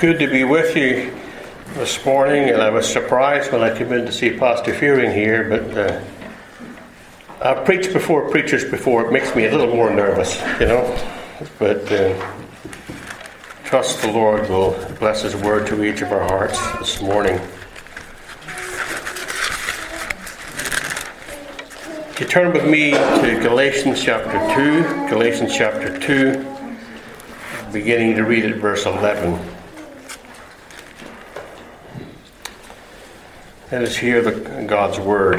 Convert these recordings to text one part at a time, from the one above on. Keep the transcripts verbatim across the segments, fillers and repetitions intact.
Good to be with you this morning, and I was surprised when I came in to see Pastor Fearing here, but uh, I've preached before preachers before. It makes me a little more nervous, you know, but uh, trust the Lord will bless His word to each of our hearts this morning. You turn with me to Galatians chapter two, Galatians chapter two, beginning to read at verse eleven. Let us hear the, God's word.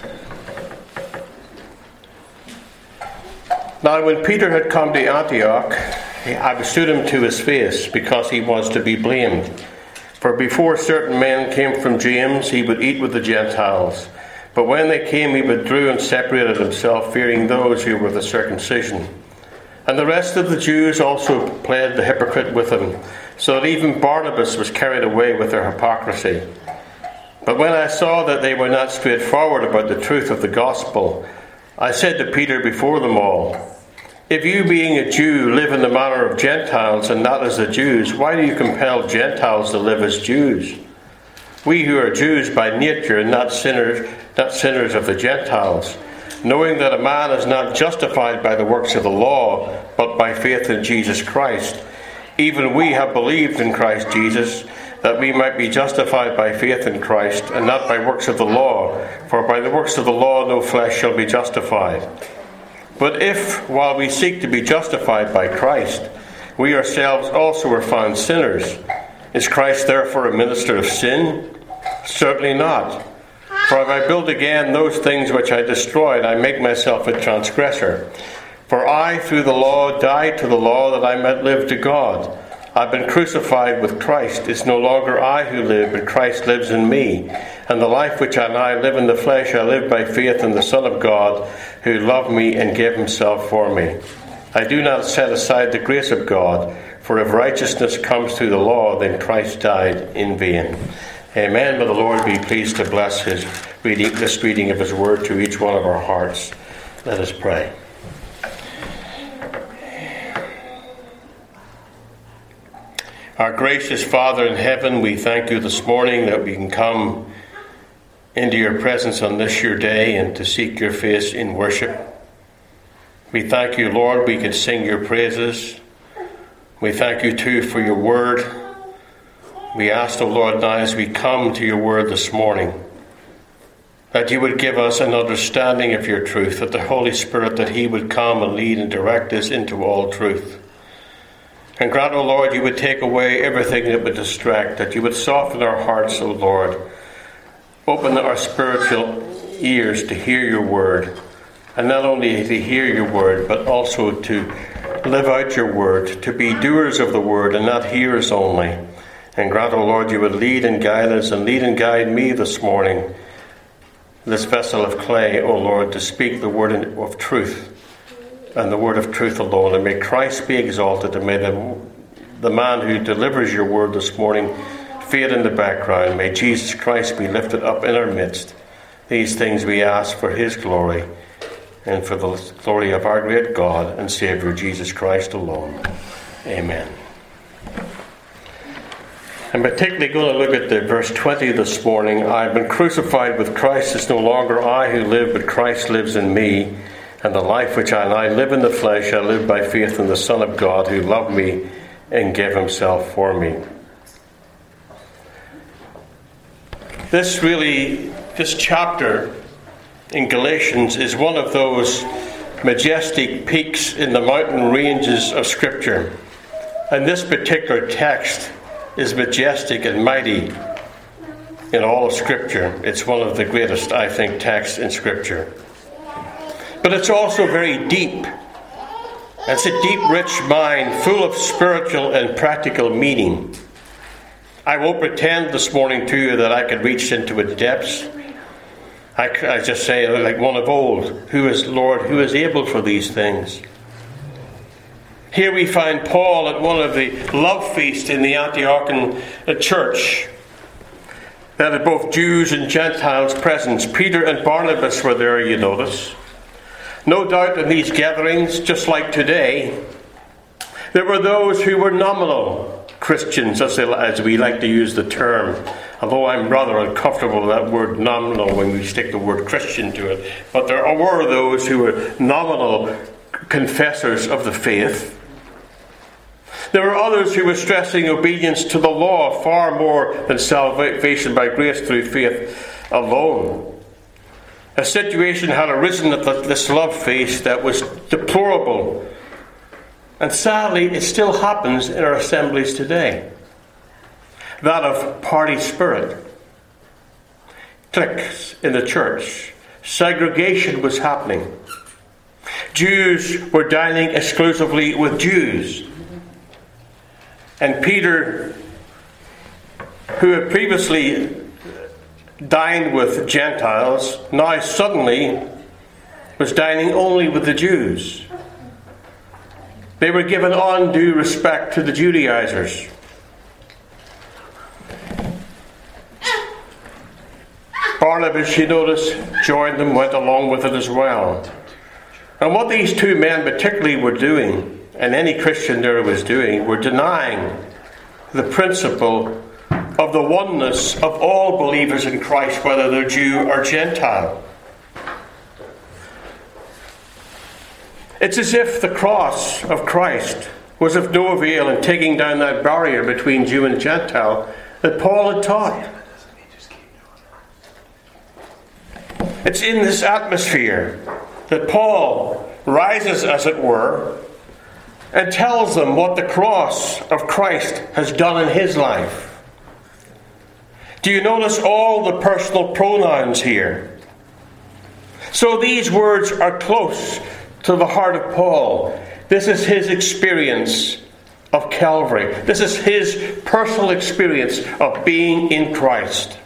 Now when Peter had come to Antioch, I withstood him to his face, because he was to be blamed. For before certain men came from James, he would eat with the Gentiles. But when they came, he withdrew and separated himself, fearing those who were the circumcision. And the rest of the Jews also played the hypocrite with him, so that even Barnabas was carried away with their hypocrisy. But when I saw that they were not straightforward about the truth of the gospel, I said to Peter before them all, "If you, being a Jew, live in the manner of Gentiles and not as the Jews, why do you compel Gentiles to live as Jews? We who are Jews by nature, and not sinners, not sinners of the Gentiles, knowing that a man is not justified by the works of the law, but by faith in Jesus Christ. Even we have believed in Christ Jesus, that we might be justified by faith in Christ, and not by works of the law, for by the works of the law no flesh shall be justified. But if, while we seek to be justified by Christ, we ourselves also are found sinners, is Christ therefore a minister of sin? Certainly not. For if I build again those things which I destroyed, I make myself a transgressor. For I, through the law, died to the law, that I might live to God. I've been crucified with Christ. It's no longer I who live, but Christ lives in me. And the life which I now live in the flesh, I live by faith in the Son of God, who loved me and gave himself for me. I do not set aside the grace of God, for if righteousness comes through the law, then Christ died in vain." Amen. May the Lord be pleased to bless his reading, this reading of his word to each one of our hearts. Let us pray. Our gracious Father in heaven, we thank you this morning that we can come into your presence on this your day and to seek your face in worship. We thank you, Lord, we can sing your praises. We thank you too for your word. We ask, O Lord, now as we come to your word this morning, that you would give us an understanding of your truth, that the Holy Spirit, that he would come and lead and direct us into all truth. And grant, O Lord, you would take away everything that would distract, that you would soften our hearts, O Lord. Open our spiritual ears to hear your word, and not only to hear your word, but also to live out your word, to be doers of the word and not hearers only. And grant, O Lord, you would lead and guide us, and lead and guide me this morning, this vessel of clay, O Lord, to speak the word of truth, and the word of truth alone. And may Christ be exalted, and may the, the man who delivers your word this morning fade in the background. May Jesus Christ be lifted up in our midst. These things we ask for his glory, and for the glory of our great God and Saviour, Jesus Christ alone. Amen. I'm particularly going to look at the verse twenty this morning. I've been crucified with Christ. It's no longer I who live, but Christ lives in me. And the life which I now live in the flesh, I live by faith in the Son of God, who loved me and gave himself for me. This really, this chapter in Galatians is one of those majestic peaks in the mountain ranges of Scripture. And this particular text is majestic and mighty in all of Scripture. It's one of the greatest, I think, texts in Scripture. But it's also very deep. It's a deep, rich mine full of spiritual and practical meaning. I won't pretend this morning to you that I could reach into its depths. I, I just say, like one of old, who is Lord, who is able for these things? Here we find Paul at one of the love feasts in the Antiochian church. That had both Jews and Gentiles present. Peter and Barnabas were there, you notice. No doubt in these gatherings, just like today, there were those who were nominal Christians, as, they, as we like to use the term, although I'm rather uncomfortable with that word nominal when we stick the word Christian to it. But there were those who were nominal confessors of the faith. There were others who were stressing obedience to the law far more than salvation by grace through faith alone. A situation had arisen that this love faced that was deplorable. And sadly, it still happens in our assemblies today. That of party spirit. Cliques in the church. Segregation was happening. Jews were dining exclusively with Jews. And Peter, who had previously dined with Gentiles, now suddenly was dining only with the Jews. They were given undue respect to the Judaizers. Barnabas, you notice, joined them, went along with it as well. And what these two men particularly were doing, and any Christian there was doing, were denying the principle of the oneness of all believers in Christ, whether they're Jew or Gentile. It's as if the cross of Christ was of no avail in taking down that barrier between Jew and Gentile that Paul had taught. It's in this atmosphere that Paul rises, as it were, and tells them what the cross of Christ has done in his life. Do you notice all the personal pronouns here? So these words are close to the heart of Paul. This is his experience of Calvary. This is his personal experience of being in Christ.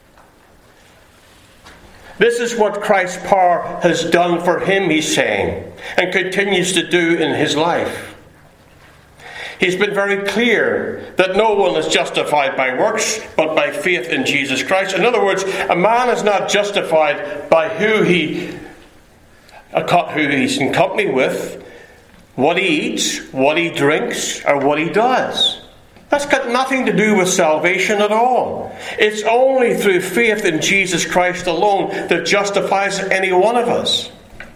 This is what Christ's power has done for him, he's saying, and continues to do in his life. He's been very clear that no one is justified by works, but by faith in Jesus Christ. In other words, a man is not justified by who he, who he's in company with, what he eats, what he drinks, or what he does. That's got nothing to do with salvation at all. It's only through faith in Jesus Christ alone that justifies any one of us.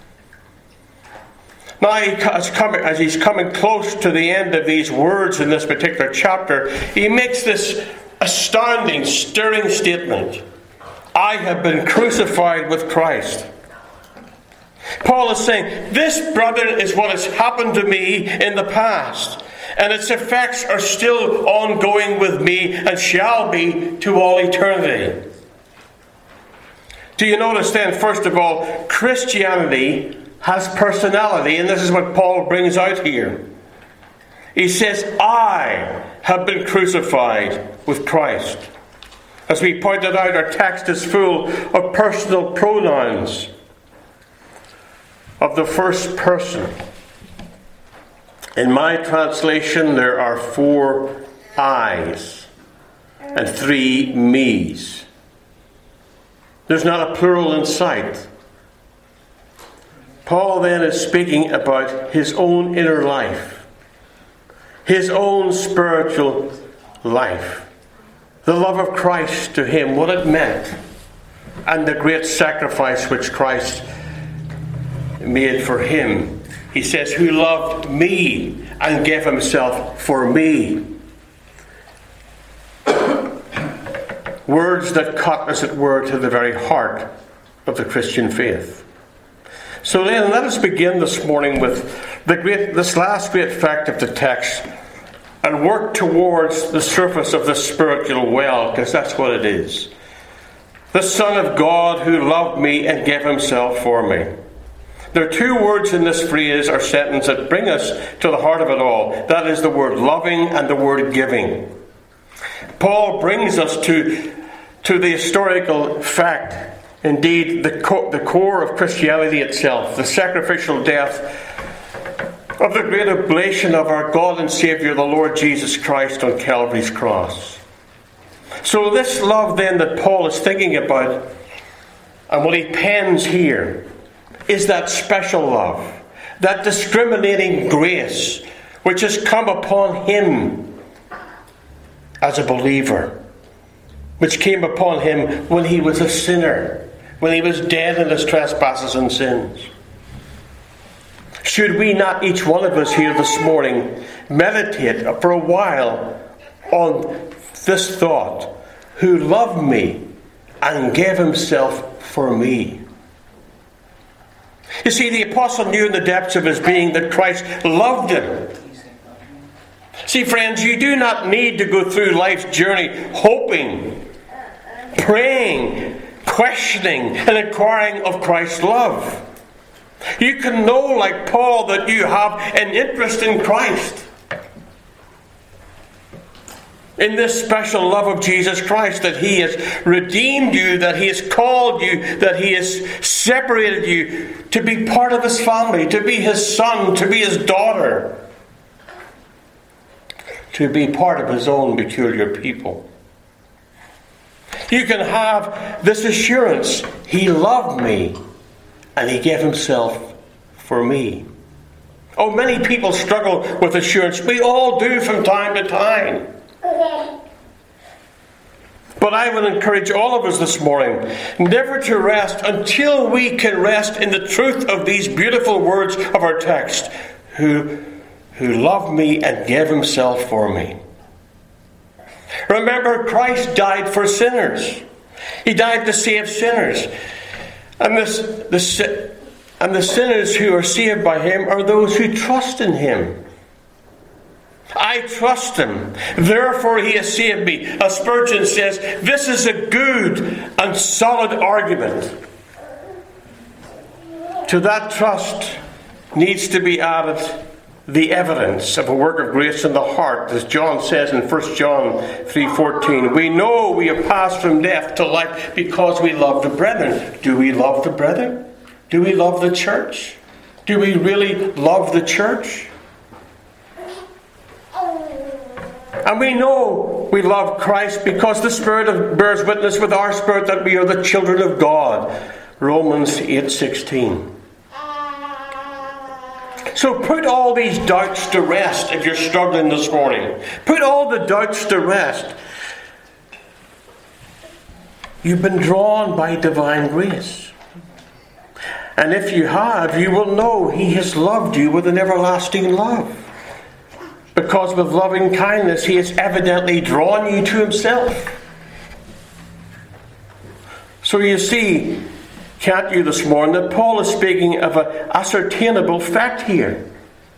Now, as he's coming close to the end of these words in this particular chapter, he makes this astounding, stirring statement. I have been crucified with Christ. Paul is saying, this, brother, is what has happened to me in the past, and its effects are still ongoing with me and shall be to all eternity. Do you notice then, first of all, Christianity has personality, and this is what Paul brings out here. He says, I have been crucified with Christ. As we pointed out, our text is full of personal pronouns of the first person. In my translation, there are four I's and three me's. There's not a plural in sight. Paul then is speaking about his own inner life, his own spiritual life, the love of Christ to him, what it meant, and the great sacrifice which Christ made for him. He says, who loved me and gave himself for me. Words that cut, as it were, to the very heart of the Christian faith. So then let us begin this morning with the great, this last great fact of the text and work towards the surface of the spiritual well, because that's what it is. The Son of God who loved me and gave himself for me. There are two words in this phrase or sentence that bring us to the heart of it all. That is the word loving and the word giving. Paul brings us to, to the historical fact, indeed the, co- the core of Christianity itself, the sacrificial death of the great oblation of our God and Saviour, the Lord Jesus Christ, on Calvary's cross. So this love then that Paul is thinking about, and what he pens here, is that special love, that discriminating grace which has come upon him as a believer, which came upon him when he was a sinner, when he was dead in his trespasses and sins. Should we not, each one of us here this morning, meditate for a while on this thought, who loved me and gave himself for me? You see, the apostle knew in the depths of his being that Christ loved him. See, friends, you do not need to go through life's journey hoping, praying, questioning, and inquiring of Christ's love. You can know, like Paul, that you have an interest in Christ, in this special love of Jesus Christ, that He has redeemed you, that He has called you, that He has separated you to be part of His family, to be His son, to be His daughter, to be part of His own peculiar people. You can have this assurance: He loved me and He gave Himself for me. Oh, many people struggle with assurance. We all do from time to time. But I would encourage all of us this morning never to rest until we can rest in the truth of these beautiful words of our text. Who, who loved me and gave Himself for me. Remember, Christ died for sinners. He died to save sinners. And, this, the, and the sinners who are saved by Him are those who trust in Him. I trust Him, therefore He has saved me. As Spurgeon says, this is a good and solid argument. To that trust needs to be added the evidence of a work of grace in the heart, as John says in First John three fourteen. We know we have passed from death to life because we love the brethren. Do we love the brethren? Do we love the church? Do we really love the church? And we know we love Christ because the Spirit bears witness with our spirit that we are the children of God. Romans eight sixteen. So put all these doubts to rest if you're struggling this morning. Put all the doubts to rest. You've been drawn by divine grace. And if you have, you will know He has loved you with an everlasting love. Because with loving kindness He has evidently drawn you to Himself. So you see, can't you, this morning, that Paul is speaking of an ascertainable fact here.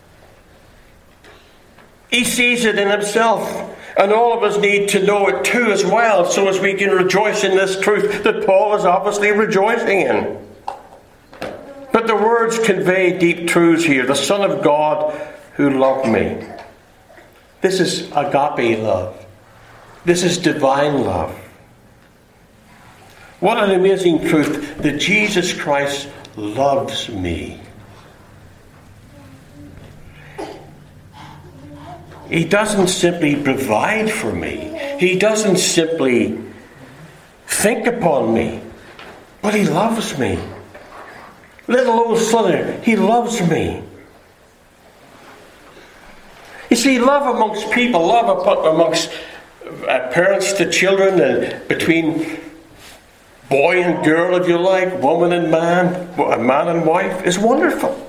He sees it in himself, and all of us need to know it too as well, so as we can rejoice in this truth that Paul is obviously rejoicing in. But the words convey deep truths here. The Son of God who loved me. This is agape love. This is divine love. What an amazing truth that Jesus Christ loves me. He doesn't simply provide for me. He doesn't simply think upon me. But He loves me. Little old sinner, He loves me. You see, love amongst people, love amongst parents to children, and between boy and girl, if you like, woman and man, man and wife, is wonderful.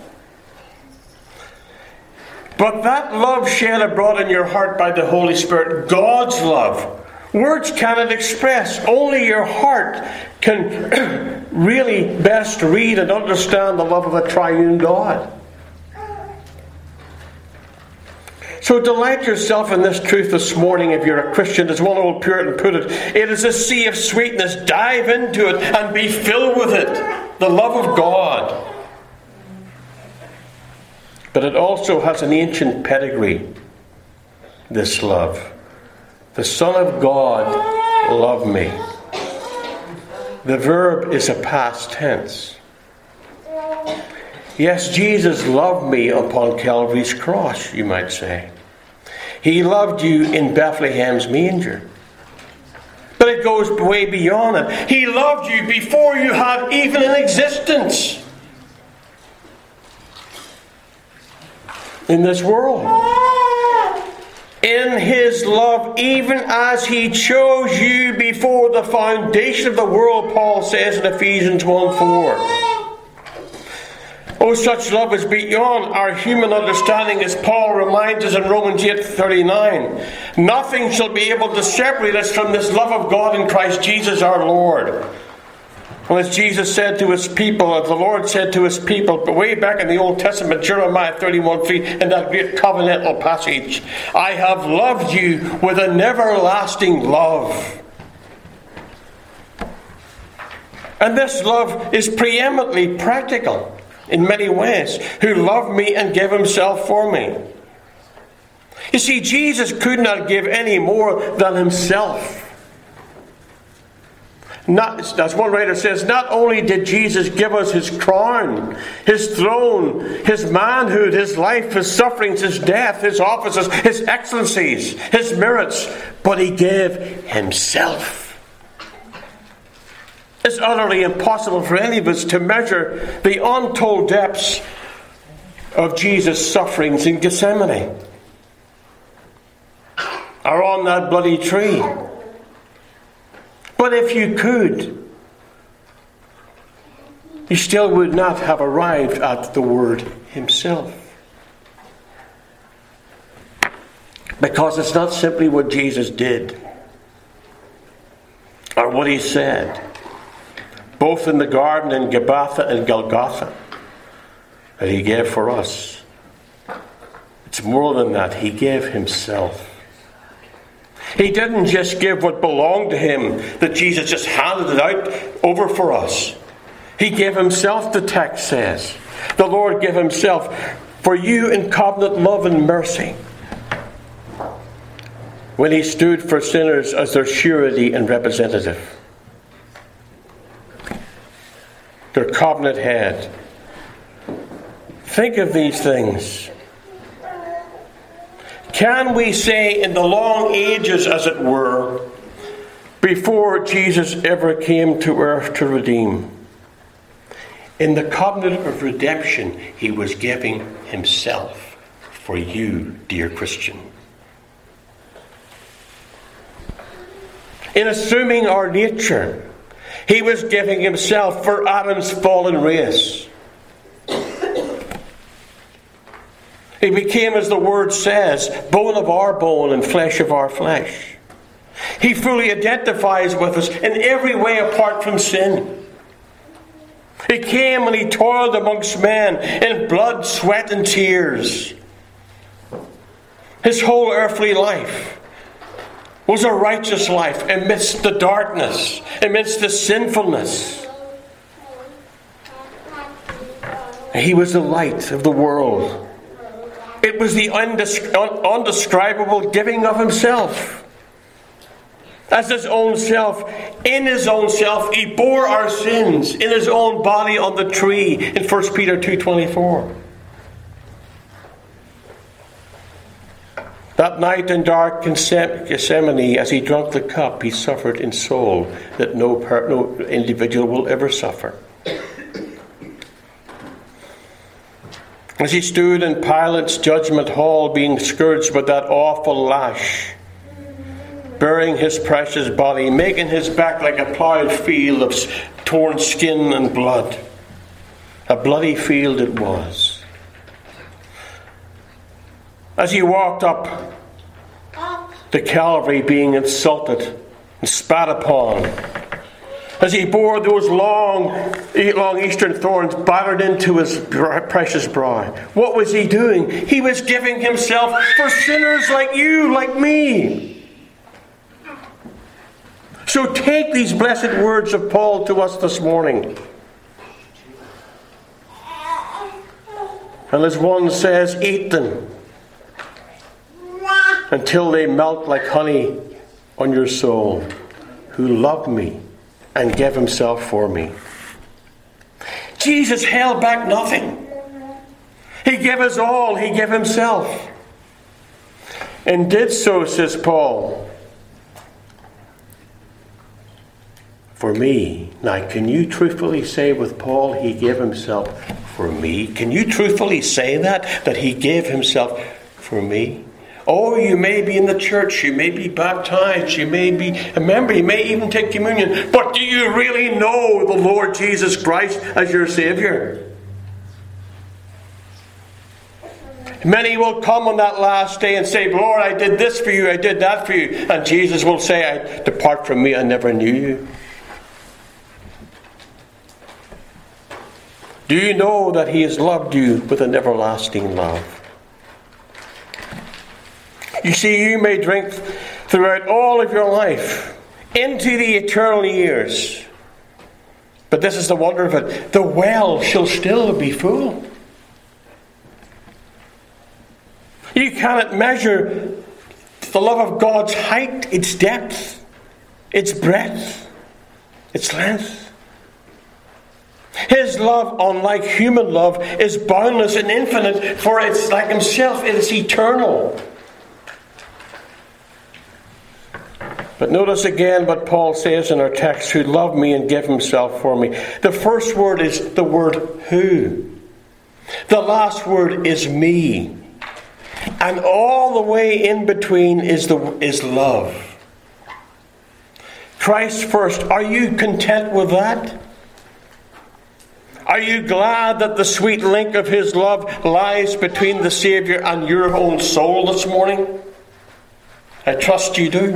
But that love shed abroad in your heart by the Holy Spirit, God's love, words cannot express. Only your heart can really best read and understand the love of a triune God. So delight yourself in this truth this morning if you're a Christian. As one old Puritan put it, it is a sea of sweetness. Dive into it and be filled with it. The love of God. But it also has an ancient pedigree, this love. The Son of God loved me. The verb is a past tense. Yes, Jesus loved me upon Calvary's cross, you might say. He loved you in Bethlehem's manger. But it goes way beyond it. He loved you before you had even an existence in this world. in his love, even as he chose you before the foundation of the world, Paul says in Ephesians one four. Oh, such love is beyond our human understanding, as Paul reminds us in Romans eight thirty-nine. Nothing shall be able to separate us from this love of God in Christ Jesus our Lord. Well, as Jesus said to his people, as the Lord said to his people, way back in the Old Testament, Jeremiah thirty-one three, in that great covenantal passage, I have loved you with an everlasting love. And this love is preeminently practical in many ways. Who loved me and gave himself for me. You see, Jesus could not give any more than himself. Not, as one writer says, not only did Jesus give us his crown, his throne, his manhood, his life, his sufferings, his death, his offices, his excellencies, his merits, but he gave himself. It's utterly impossible for any of us to measure the untold depths of Jesus' sufferings in Gethsemane or on that bloody tree. But if you could, you still would not have arrived at the word himself. Because it's not simply what Jesus did or what he said, both in the garden in Gabbatha and Golgotha, that he gave for us. It's more than that. He gave himself. He didn't just give what belonged to him, that Jesus just handed it out over for us. He gave himself, the text says. The Lord gave himself for you in covenant love and mercy, when he stood for sinners as their surety and representative. Their covenant head. Think of these things. Can we say in the long ages, as it were, before Jesus ever came to earth to redeem, in the covenant of redemption, he was giving himself for you, dear Christian. In assuming our nature, he was giving himself for Adam's fallen race. He became, as the word says, bone of our bone and flesh of our flesh. He fully identifies with us in every way apart from sin. He came and he toiled amongst men in blood, sweat, and tears. His whole earthly life was a righteous life amidst the darkness, amidst the sinfulness. He was the light of the world. It was the undescribable giving of himself. As his own self, in his own self, he bore our sins in his own body on the tree in First Peter two twenty-four. That night in dark Gethsemane, as he drank the cup, he suffered in soul that no, per- no individual will ever suffer. As he stood in Pilate's judgment hall, being scourged with that awful lash, burying his precious body, making his back like a ploughed field of torn skin and blood. A bloody field it was. As he walked up to Calvary, being insulted and spat upon, as he bore those long, long eastern thorns battered into his precious brow, what was he doing? He was giving himself for sinners like you, like me. So take these blessed words of Paul to us this morning. And as one says, eat them until they melt like honey on your soul, who loved me and gave himself for me. Jesus held back nothing. He gave us all. He gave himself. And did so, says Paul, for me. Now, can you truthfully say with Paul, he gave himself for me? Can you truthfully say that? That he gave himself for me? Oh, you may be in the church, you may be baptized, you may be a member, you may even take communion, but do you really know the Lord Jesus Christ as your Saviour? Many will come on that last day and say, Lord, I did this for you, I did that for you. And Jesus will say, I, depart from me, I never knew you. Do you know that He has loved you with an everlasting love? You see, you may drink throughout all of your life into the eternal years. But this is the wonder of it. The well shall still be full. You cannot measure the love of God's height, its depth, its breadth, its length. His love, unlike human love, is boundless and infinite, for it's like Himself, it is eternal. But notice again what Paul says in our text, who loved me and gave Himself for me. The first word is the word who. The last word is me. And all the way in between is the is love. Christ first. Are you content with that? Are you glad that the sweet link of His love lies between the Saviour and your own soul this morning? I trust you do.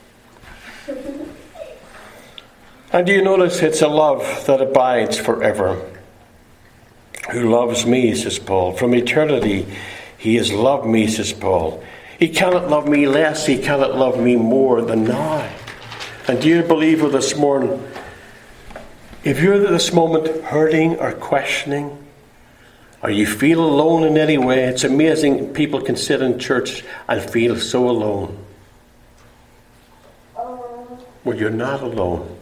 And do you notice it's a love that abides forever? Who loves me, says Paul. From eternity He has loved me, says Paul. He cannot love me less, He cannot love me more than now. And do you believe with this morning, if you're at this moment hurting or questioning, or you feel alone in any way, it's amazing people can sit in church and feel so alone. Well, you're not alone.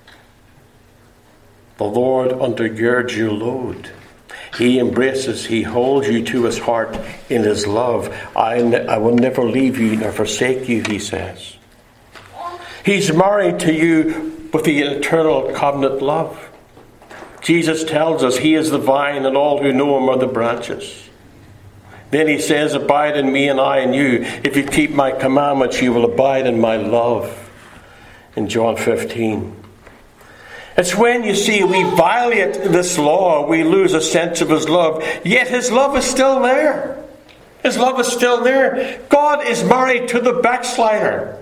The Lord undergirds your load. He embraces, He holds you to His heart in His love. I, ne- I will never leave you nor forsake you, He says. He's married to you with the eternal covenant love. Jesus tells us He is the vine and all who know Him are the branches. Then He says, abide in me and I in you. If you keep my commandments, you will abide in my love. In John fifteen. It's when, you see, we violate this law, we lose a sense of His love. Yet His love is still there. His love is still there. God is married to the backslider.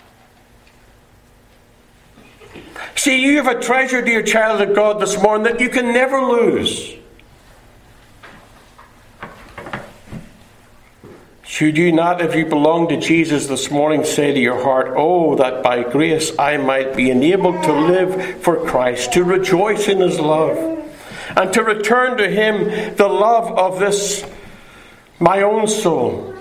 See, you have a treasure, dear child of God, this morning that you can never lose. Should you not, if you belong to Jesus this morning, say to your heart, oh, that by grace I might be enabled to live for Christ, to rejoice in His love, and to return to Him the love of this, my own soul,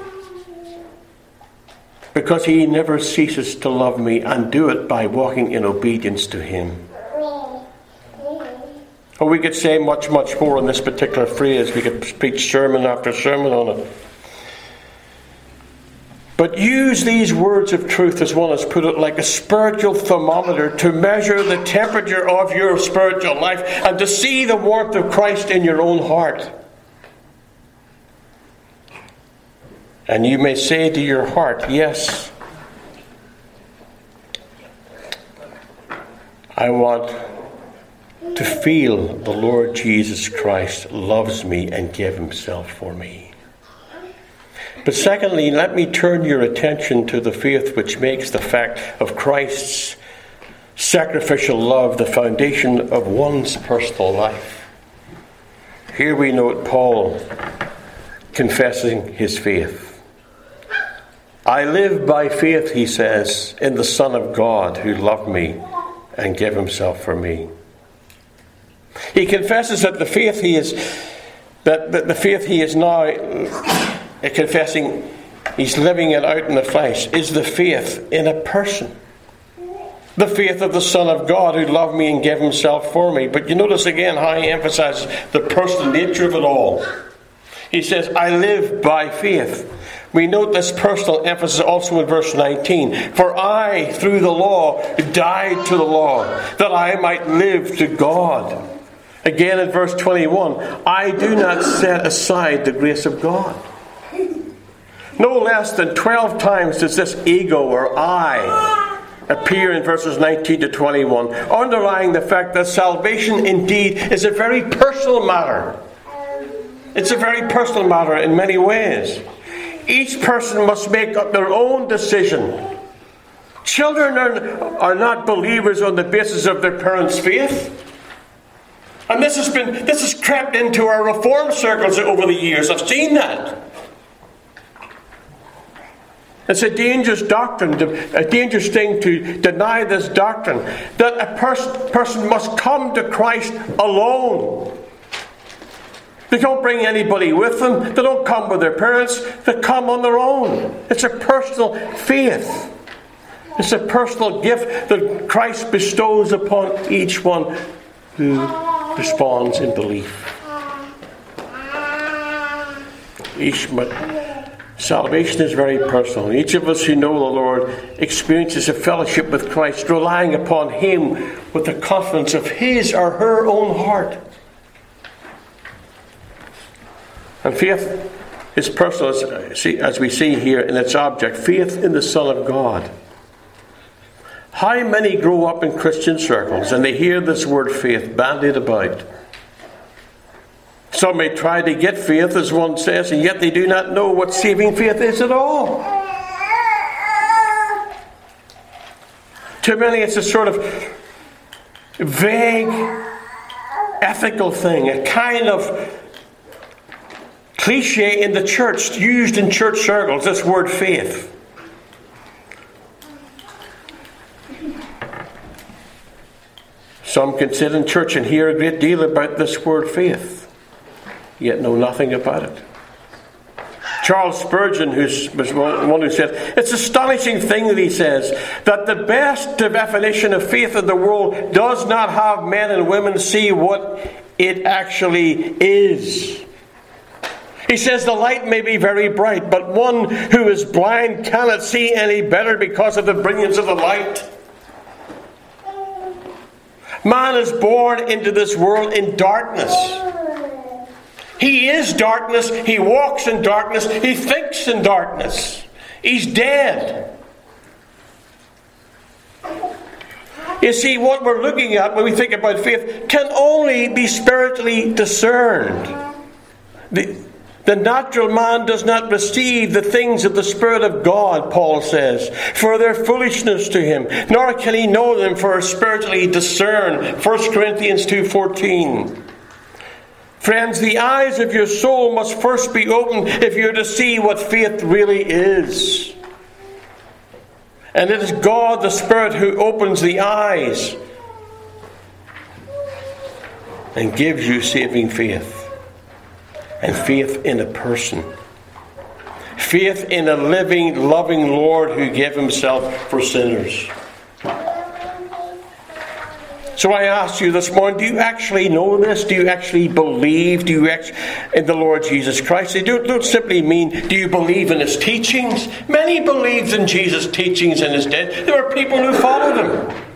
because He never ceases to love me, and do it by walking in obedience to Him. Or we could say much, much more on this particular phrase. We could preach sermon after sermon on it. But use these words of truth, as one has put it, like a spiritual thermometer to measure the temperature of your spiritual life and to see the warmth of Christ in your own heart. And you may say to your heart, yes, I want to feel the Lord Jesus Christ loves me and gave Himself for me. But secondly, let me turn your attention to the faith which makes the fact of Christ's sacrificial love the foundation of one's personal life. Here we note Paul confessing his faith. I live by faith, he says, in the Son of God who loved me and gave Himself for me. He confesses that the faith he is that, that the faith he is now confessing, he's living it out in the flesh, is the faith in a person. The faith of the Son of God who loved me and gave Himself for me. But you notice again how he emphasizes the personal nature of it all. He says, I live by faith. We note this personal emphasis also in verse nineteen. For I, through the law, died to the law, that I might live to God. Again in verse twenty-one, I do not set aside the grace of God. No less than twelve times does this ego or I appear in verses nineteen to twenty-one, underlying the fact that salvation indeed is a very personal matter. It's a very personal matter in many ways. Each person must make up their own decision. Children are, are not believers on the basis of their parents' faith. And this has been this has crept into our reform circles over the years. I've seen that. It's a dangerous doctrine, a dangerous thing to deny this doctrine, that a pers- person must come to Christ alone. They don't bring anybody with them. They don't come with their parents. They come on their own. It's a personal faith. It's a personal gift that Christ bestows upon each one who responds in belief. Each, salvation is very personal. Each of us who know the Lord experiences a fellowship with Christ, relying upon Him with the confidence of his or her own heart. And faith is personal, as we see here in its object, faith in the Son of God. How many grow up in Christian circles and they hear this word faith bandied about? Some may try to get faith, as one says, and yet they do not know what saving faith is at all. To many it's a sort of vague ethical thing, a kind of cliche in the church, used in church circles, this word faith. Some can sit in church and hear a great deal about this word faith, yet know nothing about it. Charles Spurgeon, who was one who said, it's an astonishing thing that he says, that the best definition of faith in the world does not have men and women see what it actually is. He says the light may be very bright, but one who is blind cannot see any better because of the brilliance of the light. Man is born into this world in darkness. He is darkness. He walks in darkness. He thinks in darkness. He's dead. You see, what we're looking at when we think about faith can only be spiritually discerned. The, the natural man does not receive the things of the Spirit of God, Paul says, for their foolishness to him, nor can he know them for spiritually discerned. First Corinthians two fourteen. Friends, the eyes of your soul must first be opened if you're to see what faith really is. And it is God the Spirit who opens the eyes and gives you saving faith. And faith in a person. Faith in a living, loving Lord who gave Himself for sinners. So I ask you this morning, do you actually know this? Do you actually believe do you actually, in the Lord Jesus Christ? They don't, don't simply mean, do you believe in His teachings? Many believed in Jesus' teachings in His day. There were people who followed Him.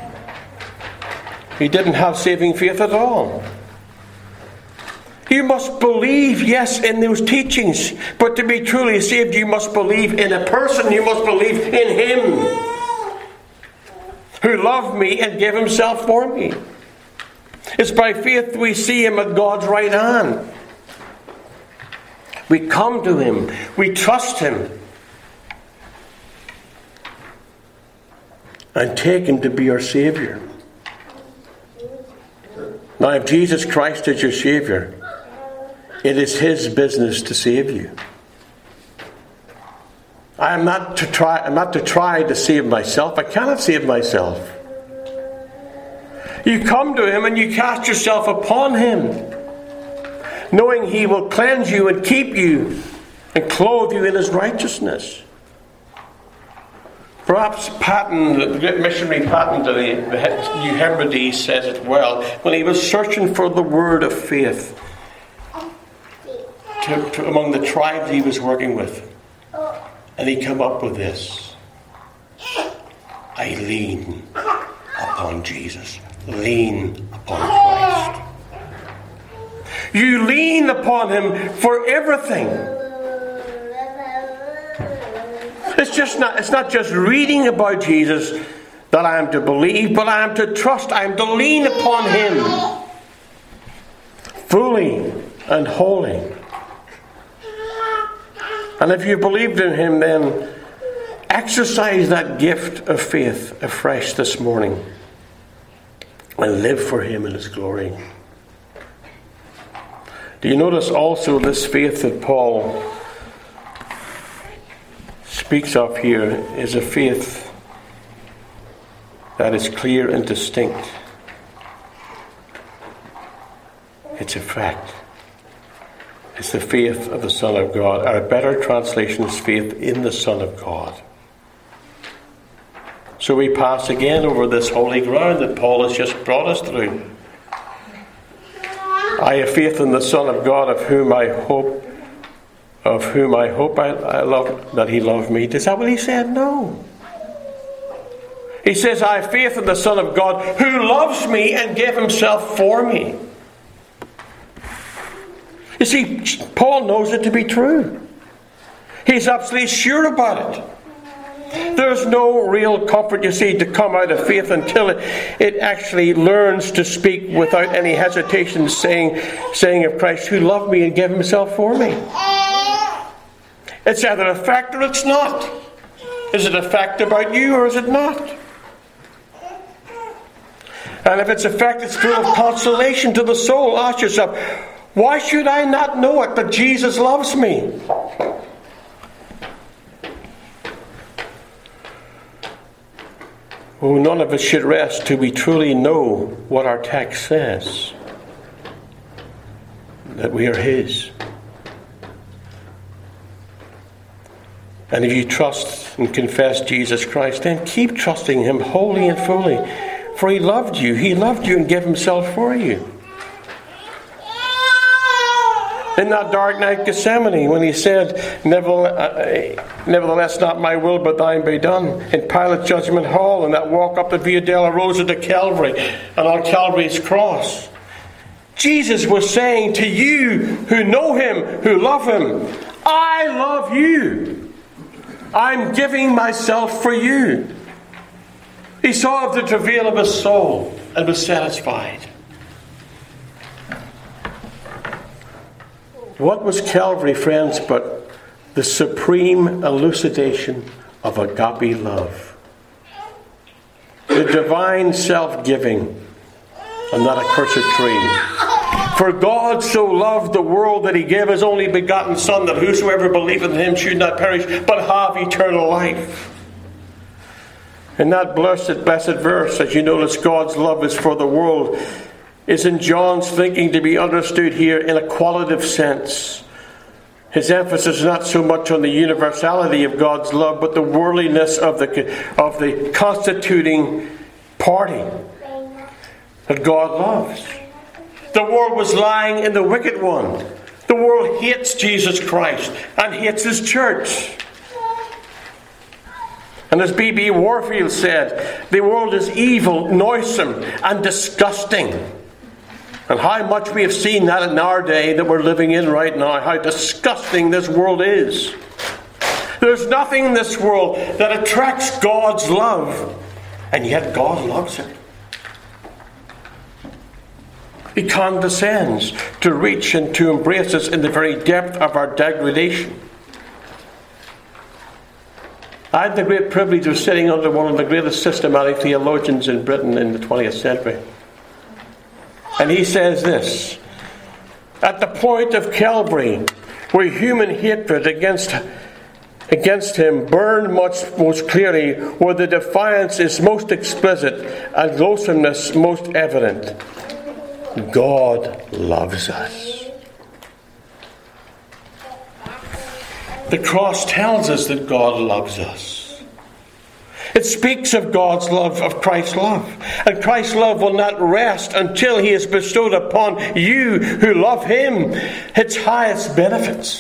He didn't have saving faith at all. You must believe, yes, in those teachings. But to be truly saved, you must believe in a person. You must believe in Him who loved me and gave Himself for me. It's by faith we see Him at God's right hand. We come to Him. We trust Him. And take Him to be our Saviour. Now, if Jesus Christ is your Saviour, it is His business to save you. I am not to try I'm not to try to save myself. I cannot save myself. You come to Him and you cast yourself upon Him, knowing He will cleanse you and keep you and clothe you in His righteousness. Perhaps Patton, the great missionary Patton to the, the New Hebrides, says it well when he was searching for the word of faith to, to, among the tribes he was working with. And he came up with this. I lean upon Jesus. Lean upon Christ. You lean upon Him for everything. It's just not, it's not just reading about Jesus that I am to believe, but I am to trust. I am to lean upon Him fully and wholly. And if you believed in Him, then exercise that gift of faith afresh this morning and live for Him in His glory. Do you notice also this faith that Paul speaks of here is a faith that is clear and distinct. It's a fact. It's the faith of the Son of God. Our better translation is faith in the Son of God. So we pass again over this holy ground that Paul has just brought us through. I have faith in the Son of God, of whom I hope, of whom I hope I, I love that He loved me. Is that what he said? No. He says, I have faith in the Son of God, who loves me and gave Himself for me. You see, Paul knows it to be true. He's absolutely sure about it. There's no real comfort, you see, to come out of faith until it, it actually learns to speak without any hesitation, saying, saying of Christ, who loved me and gave Himself for me. It's either a fact or it's not. Is it a fact about you or is it not? And if it's a fact, it's full of consolation to the soul. Ask yourself, why should I not know it that Jesus loves me? Oh, none of us should rest till we truly know what our text says. That we are His. And if you trust and confess Jesus Christ, then keep trusting Him wholly and fully. For He loved you. He loved you and gave Himself for you. In that dark night, Gethsemane, when He said, nevertheless, not my will, but thine be done. In Pilate's judgment hall, in that walk up the Via Dolorosa to Calvary, and on Calvary's cross. Jesus was saying to you who know Him, who love Him, I love you. I'm giving myself for you. He saw the travail of His soul and was satisfied. What was Calvary, friends, but the supreme elucidation of agape love? The divine self-giving and not a cursed tree. For God so loved the world that He gave His only begotten Son, that whosoever believeth in Him should not perish, but have eternal life. In that blessed, blessed verse, as you notice, God's love is for the world, is in John's thinking to be understood here in a qualitative sense. His emphasis is not so much on the universality of God's love, but the worldliness of the, of the constituting party that God loves. The world was lying in the wicked one. The world hates Jesus Christ and hates His church. And as B B Warfield said, the world is evil, noisome, and disgusting. And how much we have seen that in our day that we're living in right now, how disgusting this world is. There's nothing in this world that attracts God's love, and yet God loves it. He condescends to reach and to embrace us in the very depth of our degradation. I had the great privilege of sitting under one of the greatest systematic theologians in Britain in the twentieth century. And he says this: at the point of Calvary, where human hatred against, against Him burned much most clearly, where the defiance is most explicit and loathsomeness most evident, God loves us. The cross tells us that God loves us. It speaks of God's love, of Christ's love. And Christ's love will not rest until He has bestowed upon you who love Him its highest benefits.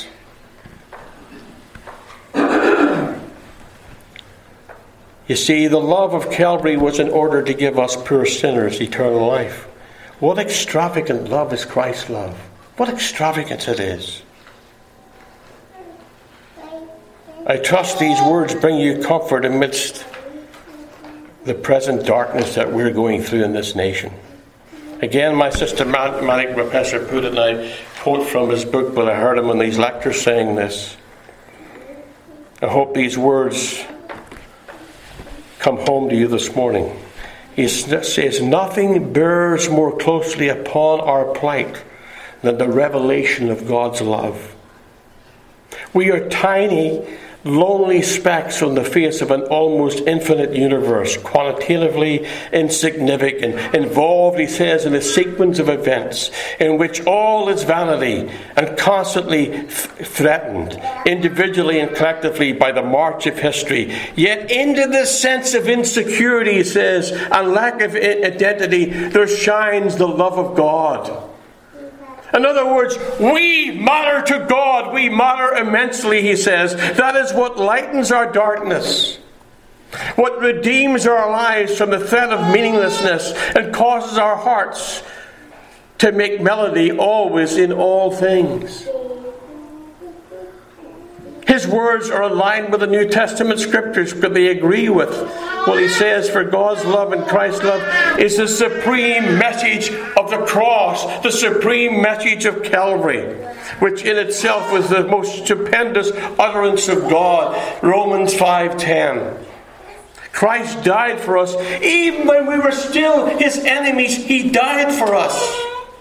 You see, the love of Calvary was in order to give us poor sinners eternal life. What extravagant love is Christ's love. What extravagance it is. I trust these words bring you comfort amidst the present darkness that we're going through in this nation. Again, my systematic professor put it, and I quote from his book, but I heard him in these lectures saying this. I hope these words come home to you this morning. He says, nothing bears more closely upon our plight than the revelation of God's love. We are tiny, lonely specks on the face of an almost infinite universe, quantitatively insignificant, involved, he says, in a sequence of events in which all is vanity and constantly f- threatened, individually and collectively, by the march of history. Yet into this sense of insecurity, he says, and lack of identity, there shines the love of God. In other words, we matter to God. We matter immensely, he says. That is what lightens our darkness, what redeems our lives from the threat of meaninglessness and causes our hearts to make melody always in all things. His words are aligned with the New Testament scriptures, but they agree with what he says, for God's love and Christ's love is the supreme message of the cross, the supreme message of Calvary, which in itself was the most stupendous utterance of God. Romans five ten. Christ died for us. Even when we were still his enemies, he died for us.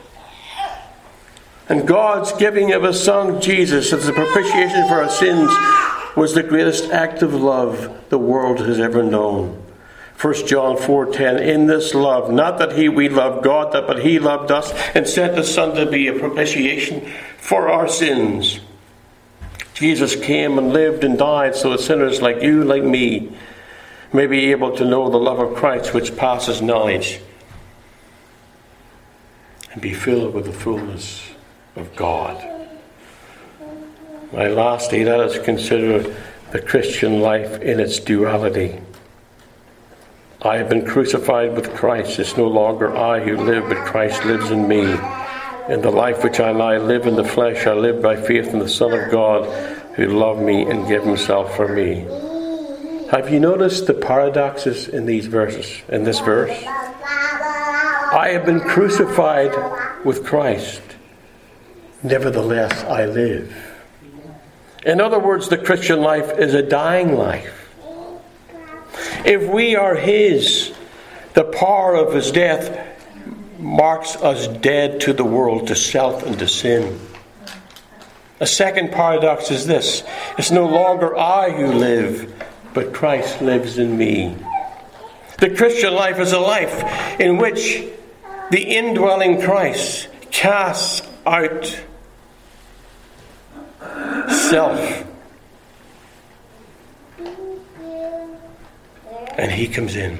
And God's giving of his Son, Jesus, as the propitiation for our sins, was the greatest act of love the world has ever known. First John four ten, in this love, not that he we loved God, but he loved us and sent the Son to be a propitiation for our sins. Jesus came and lived and died so that sinners like you, like me, may be able to know the love of Christ which passes knowledge and be filled with the fullness of God. My lastly, let us consider the Christian life in its duality. I have been crucified with Christ. It's no longer I who live, but Christ lives in me. In the life which I now live in the flesh, I live by faith in the Son of God who loved me and gave himself for me. Have you noticed the paradoxes in these verses, in this verse? I have been crucified with Christ. Nevertheless, I live. In other words, the Christian life is a dying life. If we are his, the power of his death marks us dead to the world, to self and to sin. A second paradox is this. It's no longer I who live, but Christ lives in me. The Christian life is a life in which the indwelling Christ casts out self, and he comes in.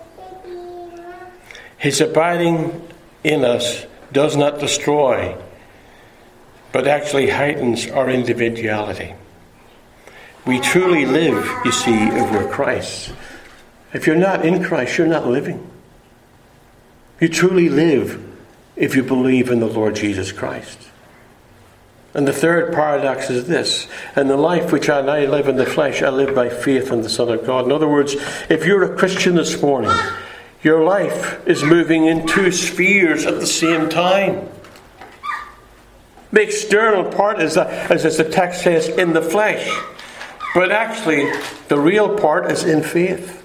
His abiding in us does not destroy, but actually heightens our individuality. We truly live, you see, if we're Christ. If you're not in Christ, you're not living. You truly live if you believe in the Lord Jesus Christ. And the third paradox is this. In the life which I now live in the flesh, I live by faith in the Son of God. In other words, if you're a Christian this morning, your life is moving in two spheres at the same time. The external part is, as the text says, in the flesh. But actually, the real part is in faith.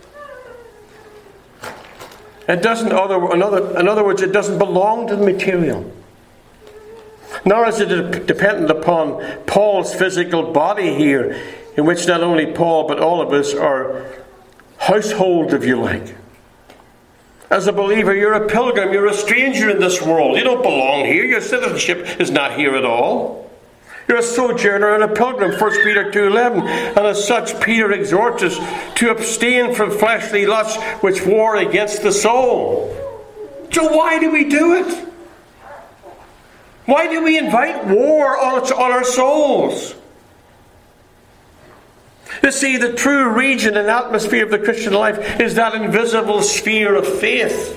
It doesn't, other, in, other, in other words, it doesn't belong to the material. Nor is it dependent upon Paul's physical body here, in which not only Paul but all of us are household, if you like. As a believer, you're a pilgrim, you're a stranger in this world. You don't belong here. Your citizenship is not here at all. You're a sojourner and a pilgrim, First Peter two eleven. And as such, Peter exhorts us to abstain from fleshly lusts which war against the soul. So why do we do it? Why do we invite war on our souls? You see, the true region and atmosphere of the Christian life is that invisible sphere of faith.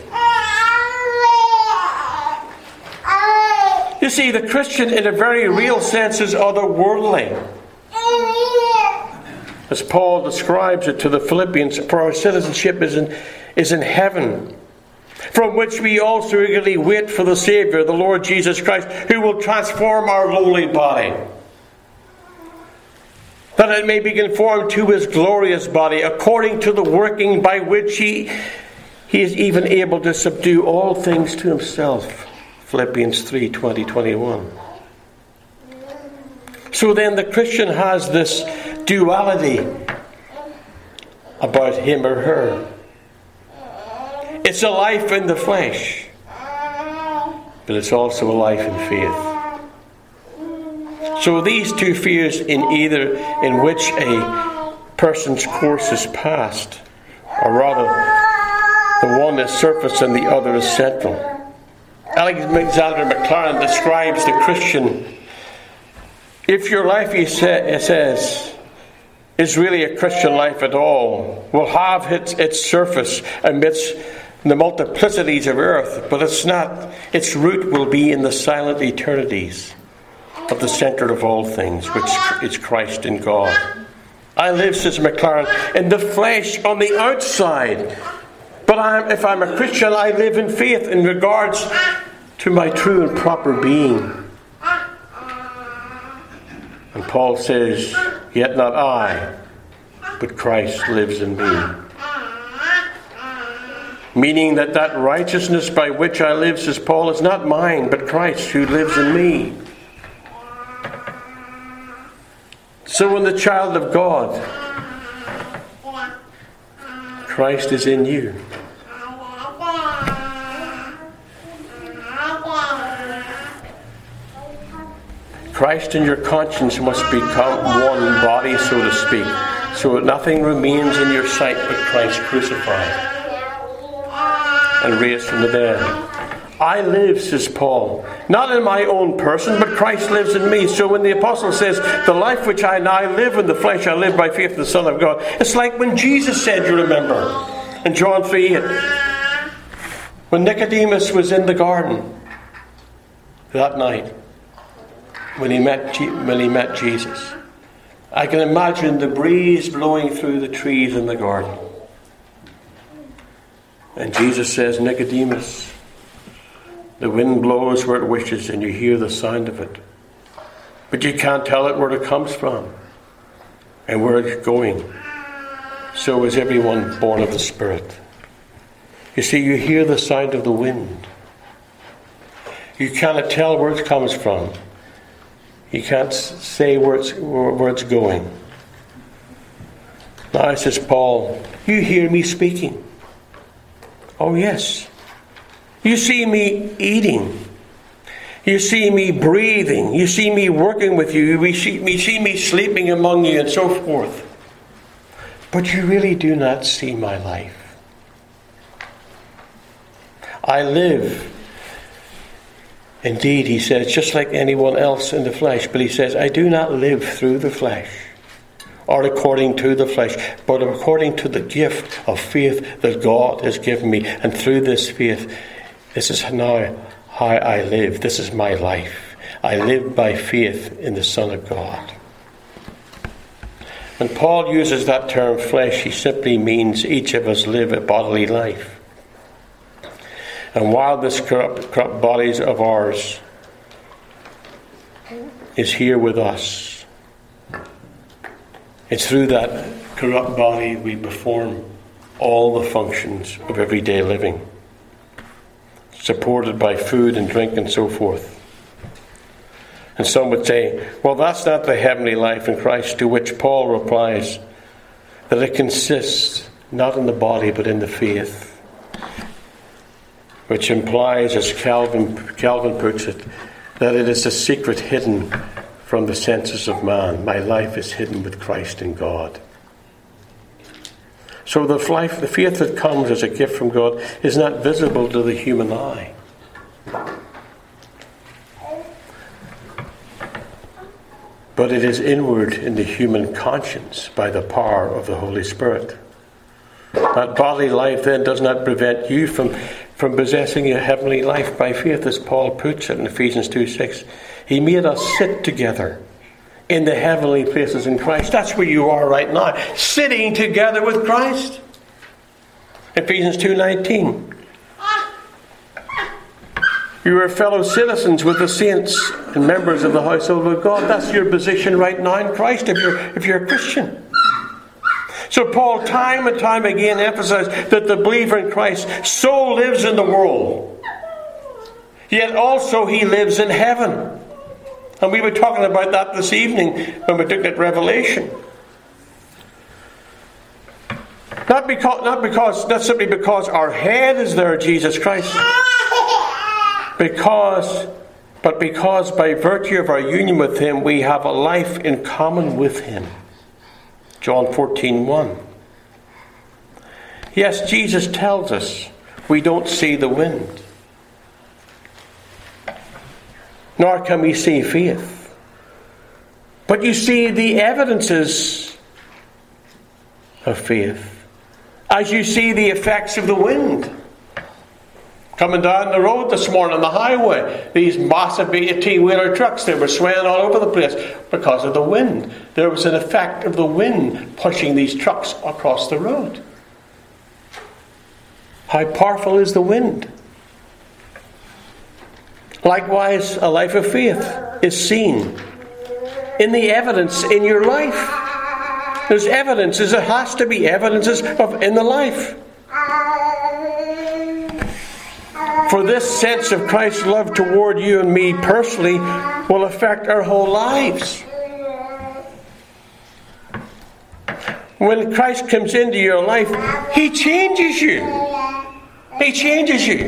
You see, the Christian in a very real sense is otherworldly. as Paul describes it to the Philippians, for our citizenship is in, is in heaven, from which we also eagerly wait for the Saviour, the Lord Jesus Christ, who will transform our lowly body, that it may be conformed to his glorious body, according to the working by which he, he is even able to subdue all things to himself. Philippians three, twenty, twenty-one. So then the Christian has this duality about him or her. It's a life in the flesh, but it's also a life in faith. So these two fears, in either in which a person's course is passed, or rather the one is surface and the other is central. Alexander Maclaren describes the Christian. If your life, he says, is really a Christian life at all, will have its, its surface amidst the multiplicities of earth, but it's not. Its root will be in the silent eternities of the centre of all things, which is Christ in God. I live, says Maclaren, in the flesh on the outside, but I'm, if I'm a Christian, I live in faith in regards to my true and proper being. And Paul says, yet not I, but Christ lives in me. Meaning that that righteousness by which I live, says Paul, is not mine, but Christ who lives in me. So when the child of God, Christ is in you. Christ in your conscience must become one body, so to speak, so that nothing remains in your sight but Christ crucified and raised from the dead. I live, says Paul, not in my own person, but Christ lives in me. So when the apostle says, the life which I now live in the flesh, I live by faith in the Son of God. It's like when Jesus said, you remember, in John three eight, when Nicodemus was in the garden that night, when he met when he met Jesus. I can imagine the breeze blowing through the trees in the garden. And Jesus says, Nicodemus, the wind blows where it wishes and you hear the sound of it, but you can't tell it where it comes from and where it's going. So is everyone born of the Spirit. You see, you hear the sound of the wind. You cannot tell where it comes from. You can't say where it's, where it's going. Now, says Paul, you hear me speaking. Oh, yes. You see me eating. You see me breathing. You see me working with you. You see me, see me sleeping among you and so forth. But you really do not see my life. I live. Indeed, he says, just like anyone else in the flesh. But he says, I do not live through the flesh or according to the flesh, but according to the gift of faith that God has given me. And through this faith, this is now how I live. This is my life. I live by faith in the Son of God. When Paul uses that term flesh, he simply means each of us live a bodily life. And while this corrupt, corrupt bodies of ours is here with us, it's through that corrupt body we perform all the functions of everyday living, supported by food and drink and so forth. And some would say, well, that's not the heavenly life in Christ, to which Paul replies that it consists not in the body but in the faith. Which implies, as Calvin, Calvin puts it, that it is a secret hidden from the senses of man. My life is hidden with Christ in God. So the life, the faith that comes as a gift from God is not visible to the human eye. But it is inward in the human conscience by the power of the Holy Spirit. That bodily life then does not prevent you from, from possessing a heavenly life by faith, as Paul puts it in Ephesians two six. He made us sit together in the heavenly places in Christ. That's where you are right now, sitting together with Christ. Ephesians two nineteen. You are fellow citizens with the saints and members of the household of God. That's your position right now in Christ if you're, if you're a Christian. So Paul time and time again emphasized that the believer in Christ so lives in the world, yet also he lives in heaven. And we were talking about that this evening when we looked at Revelation. Not because, not because, not simply because our head is there, Jesus Christ. Because, but because by virtue of our union with Him, we have a life in common with Him. John fourteen one. Yes, Jesus tells us we don't see the wind, nor can we see faith. But you see the evidences of faith as you see the effects of the wind. Coming down the road this morning on the highway, these massive eighteen-wheeler trucks, they were swaying all over the place because of the wind. There was an effect of the wind pushing these trucks across the road. How powerful is the wind? Likewise, a life of faith is seen in the evidence in your life. There's evidences, there has to be evidences of in the life. For this sense of Christ's love toward you and me personally will affect our whole lives. When Christ comes into your life, He changes you. He changes you.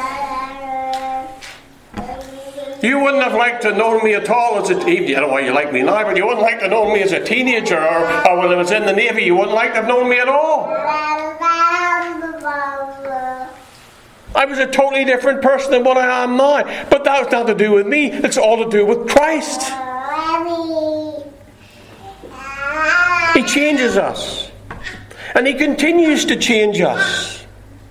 You wouldn't have liked to know me at all as a teenager. I don't know why you like me now, but you wouldn't like to know me as a teenager, or, or when I was in the Navy, you wouldn't like to have known me at all. I was a totally different person than what I am now. But that has nothing to do with me. It's all to do with Christ. He changes us. And He continues to change us.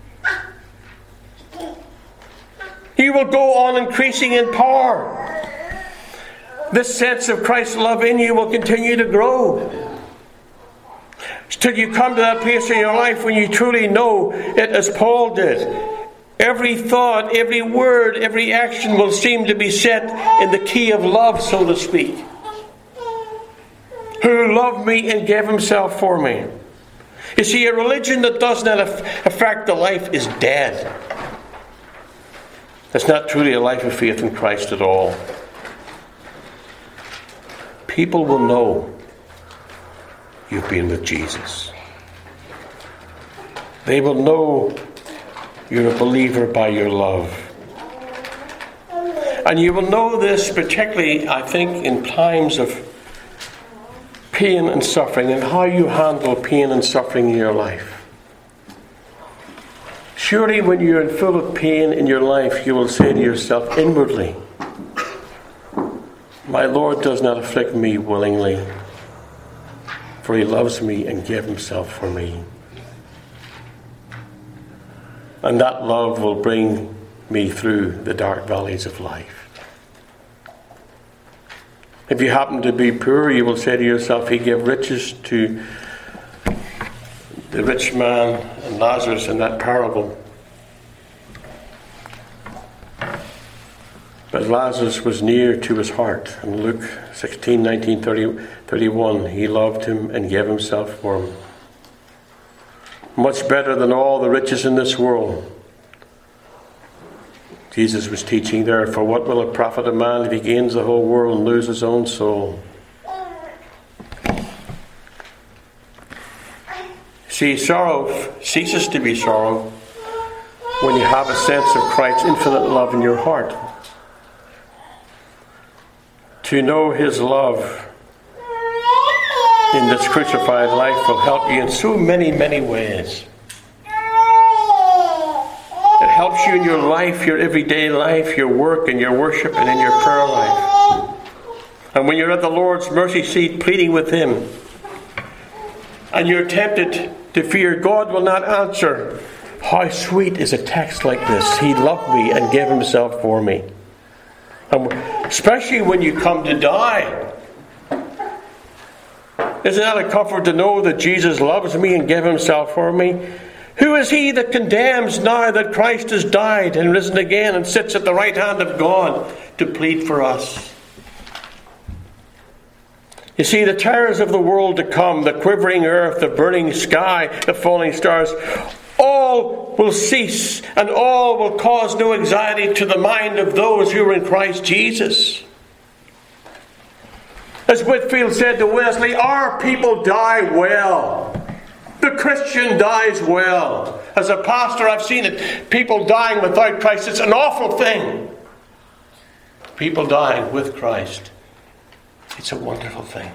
He will go on increasing in power. This sense of Christ's love in you will continue to grow. Till you come to that place in your life when you truly know it as Paul did. Every thought, every word, every action will seem to be set in the key of love, so to speak. Who loved me and gave Himself for me. You see, a religion that does not affect the life is dead. It's not truly a life of faith in Christ at all. People will know you've been with Jesus. They will know you're a believer by your love. And you will know this particularly, I think, in times of pain and suffering, and how you handle pain and suffering in your life. Surely when you're in full of pain in your life, you will say to yourself inwardly, my Lord does not afflict me willingly, for He loves me and gave Himself for me. And that love will bring me through the dark valleys of life. If you happen to be poor, you will say to yourself, He gave riches to the rich man and Lazarus in that parable. But Lazarus was near to his heart. In Luke sixteen, nineteen, thirty, thirty-one, He loved him and gave Himself for him. Much better than all the riches in this world. Jesus was teaching there, for what will it profit a man if he gains the whole world and lose his own soul? See, sorrow ceases to be sorrow when you have a sense of Christ's infinite love in your heart. To know His love in this crucified life will help you in so many, many ways. It helps you in your life, your everyday life, your work and your worship, and in your prayer life. And when you're at the Lord's mercy seat pleading with Him, and you're tempted to fear God will not answer, how sweet is a text like this? He loved me and gave Himself for me. And especially when you come to die, Isn't that a comfort to know that Jesus loves me and gave himself for me? Who is he that condemns now that Christ has died and risen again and sits at the right hand of God to plead for us? You see, the terrors of the world to come, the quivering earth, the burning sky, the falling stars, all will cease, and all will cause no anxiety to the mind of those who are in Christ Jesus. As Whitefield said to Wesley, our people die well. The Christian dies well. As a pastor, I've seen it. People dying without Christ, it's an awful thing. People dying with Christ, it's a wonderful thing.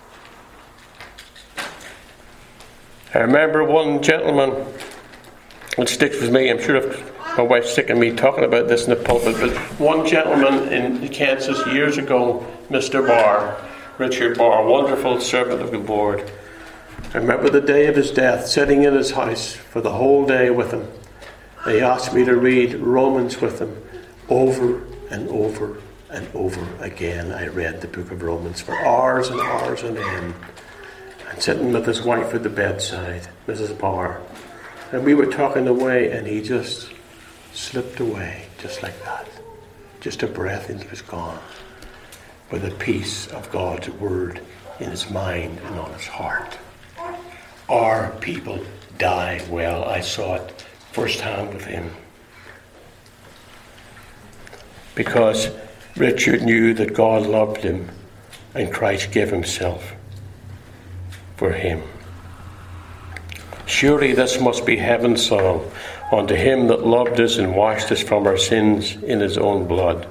I remember one gentleman, it sticks with me, I'm sure if my wife's sick of me talking about this in the pulpit, but one gentleman in Kansas years ago, Mister Barr, Richard Barr, wonderful servant of the Lord. I remember the day of his death, sitting in his house for the whole day with him. He asked me to read Romans with him. Over and over and over again I read the book of Romans for hours and hours on end. And sitting with his wife at the bedside, Missus Barr. And we were talking away, and he just slipped away, just like that. Just a breath, and he was gone. With the peace of God's word in his mind and on his heart. Our people die well. I saw it firsthand with him. Because Richard knew that God loved him and Christ gave himself for him. Surely this must be heaven's song unto him that loved us and washed us from our sins in his own blood.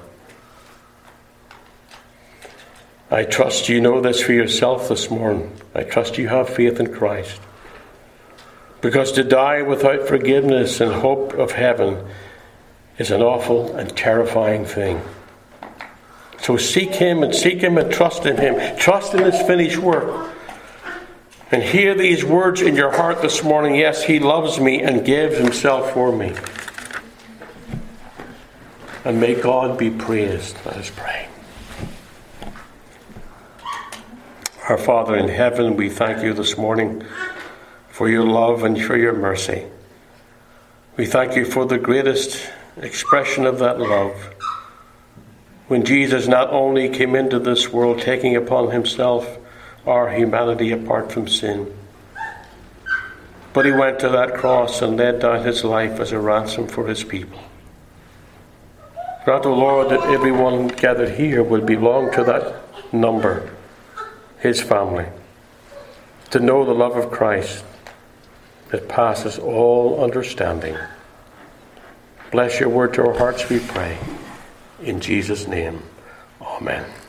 I trust you know this for yourself this morning. I trust you have faith in Christ. Because to die without forgiveness and hope of heaven is an awful and terrifying thing. So seek him and seek him and trust in him. Trust in his finished work. And hear these words in your heart this morning. Yes, he loves me and gives himself for me. And may God be praised. Let us pray. Our Father in heaven, we thank you this morning for your love and for your mercy. We thank you for the greatest expression of that love. When Jesus not only came into this world taking upon himself our humanity apart from sin, but he went to that cross and laid down his life as a ransom for his people. Grant, O Lord, that everyone gathered here would belong to that number, his family, to know the love of Christ that passes all understanding. Bless your word to our hearts, we pray. In Jesus' name, amen.